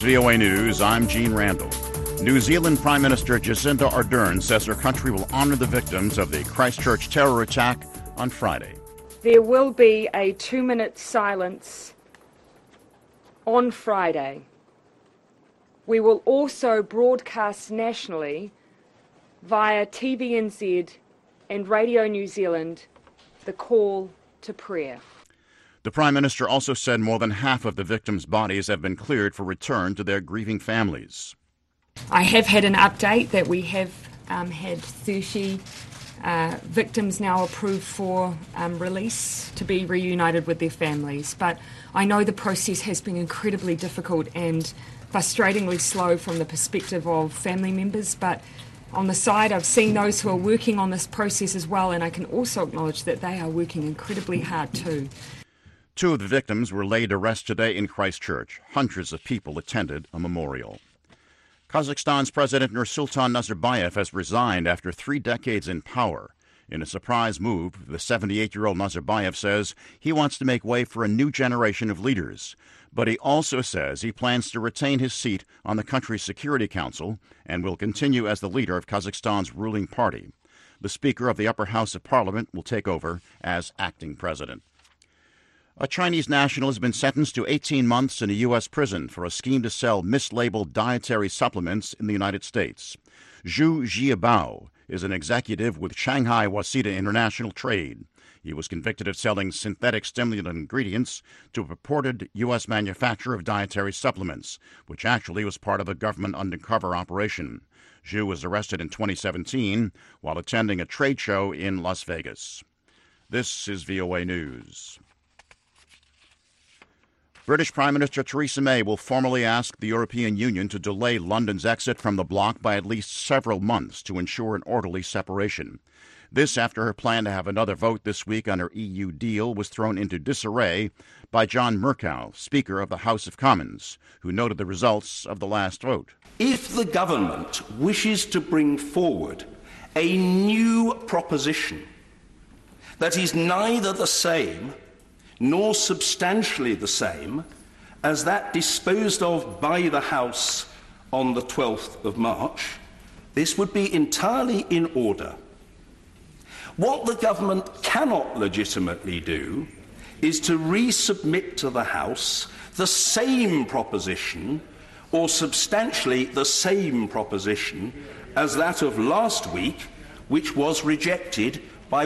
VOA News, I'm Gene Randall. New Zealand Prime Minister Jacinda Ardern says her country will honor the victims of the Christchurch terror attack on Friday. There will be a 2-minute silence on Friday. We will also broadcast nationally via TVNZ and Radio New Zealand the call to prayer. The Prime Minister also said more than half of the victims' bodies have been cleared for return to their grieving families. I have had an update that we have had 30 victims now approved for release to be reunited with their families. But I know the process has been incredibly difficult and frustratingly slow from the perspective of family members. But on the side, I've seen those who are working on this process as well, and I can also acknowledge that they are working incredibly hard too. 2 of the victims were laid to rest today in Christchurch. Hundreds of people attended a memorial. Kazakhstan's President Nursultan Nazarbayev has resigned after 3 decades in power. In a surprise move, the 78-year-old Nazarbayev says he wants to make way for a new generation of leaders. But he also says he plans to retain his seat on the country's Security Council and will continue as the leader of Kazakhstan's ruling party. The Speaker of the Upper House of Parliament will take over as acting president. A Chinese national has been sentenced to 18 months in a U.S. prison for a scheme to sell mislabeled dietary supplements in the United States. Zhu Jiabao is an executive with Shanghai Waseda International Trade. He was convicted of selling synthetic stimulant ingredients to a purported U.S. manufacturer of dietary supplements, which actually was part of a government undercover operation. Zhu was arrested in 2017 while attending a trade show in Las Vegas. This is VOA News. British Prime Minister Theresa May will formally ask the European Union to delay London's exit from the bloc by at least several months to ensure an orderly separation. This after her plan to have another vote this week on her EU deal was thrown into disarray by John Murkow, Speaker of the House of Commons, who noted the results of the last vote. If the government wishes to bring forward a new proposition that is neither the same nor substantially the same as that disposed of by the House on the 12th of March, this would be entirely in order. What the government cannot legitimately do is to resubmit to the House the same proposition or substantially the same proposition as that of last week, which was rejected by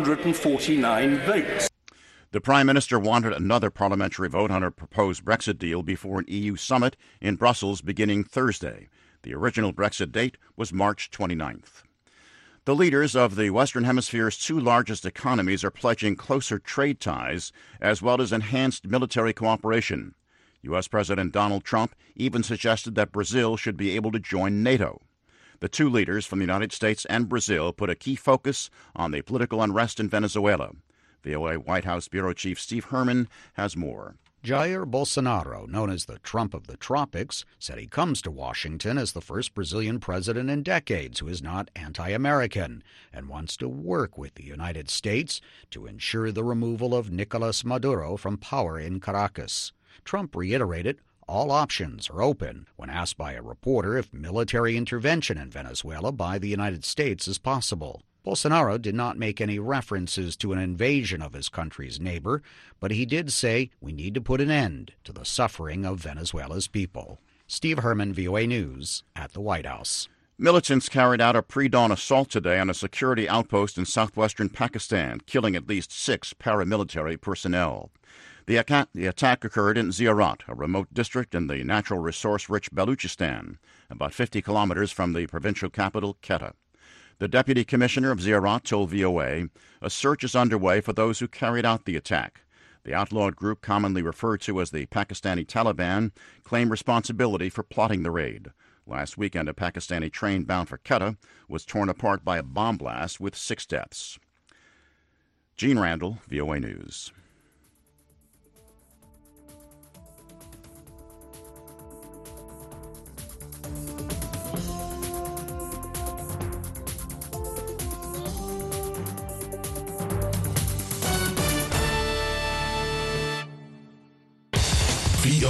149 votes. The Prime Minister wanted another parliamentary vote on her proposed Brexit deal before an EU summit in Brussels beginning Thursday. The original Brexit date was March 29th. The leaders of the Western Hemisphere's 2 largest economies are pledging closer trade ties as well as enhanced military cooperation. U.S. President Donald Trump even suggested that Brazil should be able to join NATO. The 2 leaders from the United States and Brazil put a key focus on the political unrest in Venezuela. VOA White House Bureau Chief Steve Herman has more. Jair Bolsonaro, known as the Trump of the tropics, said he comes to Washington as the first Brazilian president in decades who is not anti-American and wants to work with the United States to ensure the removal of Nicolas Maduro from power in Caracas. Trump reiterated all options are open when asked by a reporter if military intervention in Venezuela by the United States is possible. Bolsonaro did not make any references to an invasion of his country's neighbor, but he did say we need to put an end to the suffering of Venezuela's people. Steve Herman, VOA News, at the White House. Militants carried out a pre-dawn assault today on a security outpost in southwestern Pakistan, killing at least 6 paramilitary personnel. The attack occurred in Ziyarat, a remote district in the natural resource-rich Baluchistan, about 50 kilometers from the provincial capital, Quetta. The deputy commissioner of Ziyarat told VOA a search is underway for those who carried out the attack. The outlawed group, commonly referred to as the Pakistani Taliban, claimed responsibility for plotting the raid. Last weekend, a Pakistani train bound for Quetta was torn apart by a bomb blast with 6 deaths. Gene Randall, VOA News.